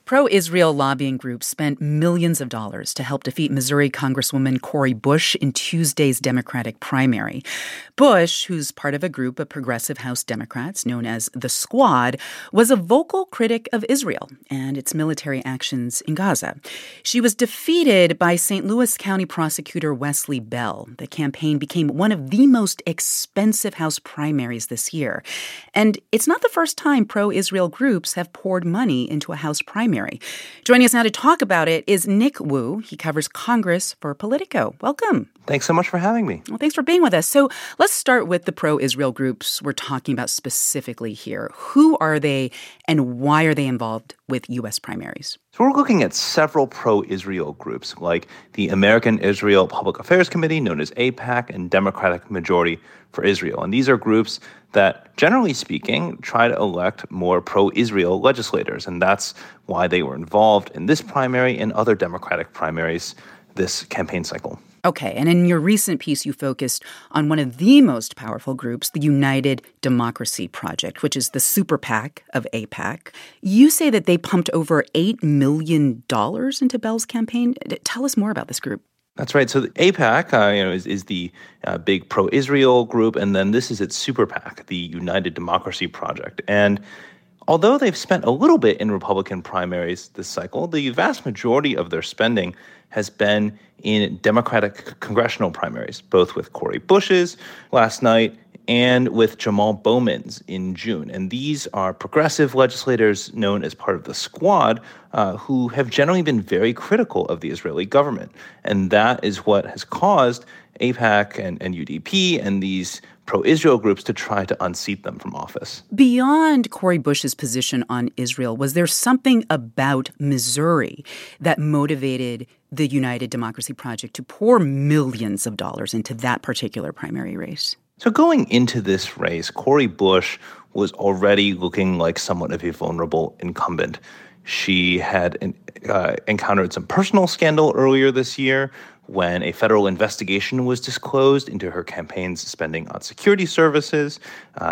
Pro-Israel lobbying groups spent millions of dollars to help defeat Missouri Congresswoman Cori Bush in Tuesday's Democratic primary. Bush, who's part of a group of progressive House Democrats known as the Squad, was a vocal critic of Israel and its military actions in Gaza. She was defeated by St. Louis County Prosecutor Wesley Bell. The campaign became one of the most expensive House primaries this year. And it's not the first time pro-Israel groups have poured money into a House primary. Joining us now to talk about it is Nick Wu. He covers Congress for Politico. Welcome. Thanks so much for having me. Well, thanks for being with us. So let's start with the pro-Israel groups we're talking about specifically here. Who are they and why are they involved with U.S. primaries? So we're looking at several pro-Israel groups like the American Israel Public Affairs Committee, known as AIPAC, and Democratic Majority for Israel. And these are groups that, generally speaking, try to elect more pro-Israel legislators. And that's why they were involved in this primary and other Democratic primaries this campaign cycle. Okay, and in your recent piece, you focused on one of the most powerful groups, the United Democracy Project, which is the super PAC of AIPAC. You say that they pumped over $8 million into Bell's campaign. Tell us more about this group. That's right. So the AIPAC is the big pro-Israel group, and then this is its super PAC, the United Democracy Project. And although they've spent a little bit in Republican primaries this cycle, the vast majority of their spending has been in Democratic congressional primaries, both with Cori Bush's last night and with Jamal Bowman's in June. And these are progressive legislators known as part of the Squad who have generally been very critical of the Israeli government. And that is what has caused AIPAC and UDP and these pro-Israel groups to try to unseat them from office. Beyond Cori Bush's position on Israel, was there something about Missouri that motivated the United Democracy Project to pour millions of dollars into that particular primary race? So going into this race, Cori Bush was already looking like somewhat of a vulnerable incumbent. She had encountered some personal scandal earlier this year when a federal investigation was disclosed into her campaign's spending on security services.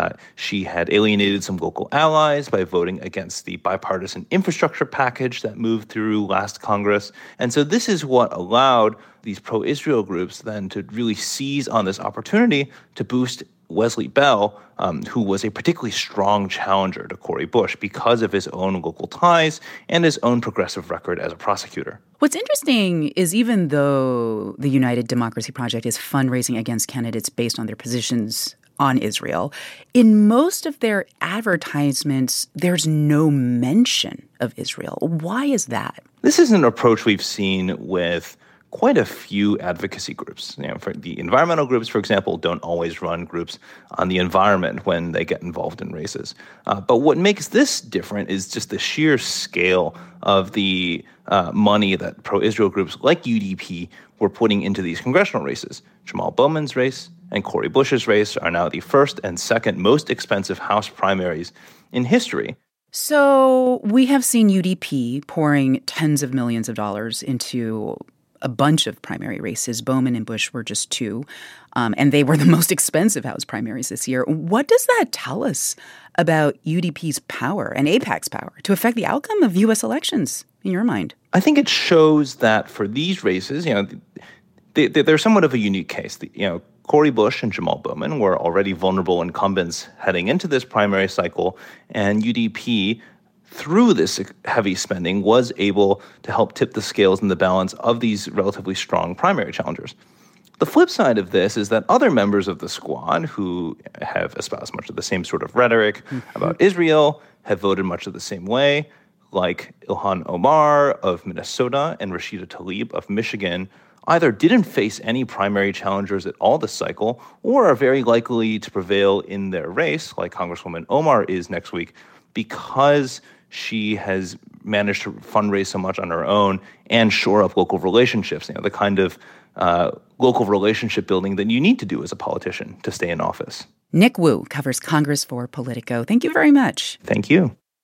She had alienated some local allies by voting against the bipartisan infrastructure package that moved through last Congress. And so this is what allowed these pro-Israel groups then to really seize on this opportunity to boost Wesley Bell, who was a particularly strong challenger to Cori Bush because of his own local ties and his own progressive record as a prosecutor. What's interesting is even though the United Democracy Project is fundraising against candidates based on their positions on Israel, in most of their advertisements, there's no mention of Israel. Why is that? This is an approach we've seen with quite a few advocacy groups. For the environmental groups, for example, don't always run groups on the environment when they get involved in races. But what makes this different is just the sheer scale of the money that pro-Israel groups like UDP were putting into these congressional races. Jamal Bowman's race and Cori Bush's race are now the first and second most expensive House primaries in history. So we have seen UDP pouring tens of millions of dollars into a bunch of primary races. Bowman and Bush were just two, and they were the most expensive House primaries this year. What does that tell us about UDP's power and AIPAC's power to affect the outcome of U.S. elections, in your mind? I think it shows that for these races, they're somewhat of a unique case. Cori Bush and Jamal Bowman were already vulnerable incumbents heading into this primary cycle, and UDP, through this heavy spending, was able to help tip the scales in the balance of these relatively strong primary challengers. The flip side of this is that other members of the Squad who have espoused much of the same sort of rhetoric about Israel have voted much of the same way, like Ilhan Omar of Minnesota and Rashida Tlaib of Michigan, either didn't face any primary challengers at all this cycle or are very likely to prevail in their race, like Congresswoman Omar is next week, because she has managed to fundraise so much on her own and shore up local relationships, the kind of local relationship building that you need to do as a politician to stay in office. Nick Wu covers Congress for Politico. Thank you very much. Thank you.